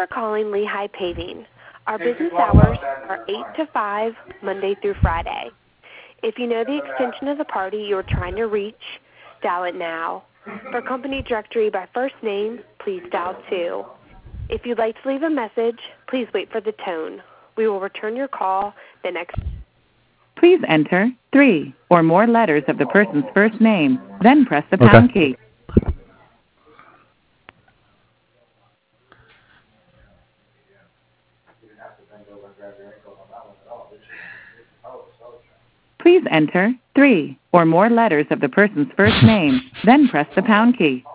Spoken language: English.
for calling Lehigh Paving. Our business hours are 8 to 5, Monday through Friday. If you know the extension of the party you are trying to reach, dial it now. For company directory by first name, please dial 2. If you'd like to leave a message, please wait for the tone. We will return your call the next. Please enter 3 or more letters of the person's first name, then press the pound key. Please enter 3 or more letters of the person's first name, then press the pound key.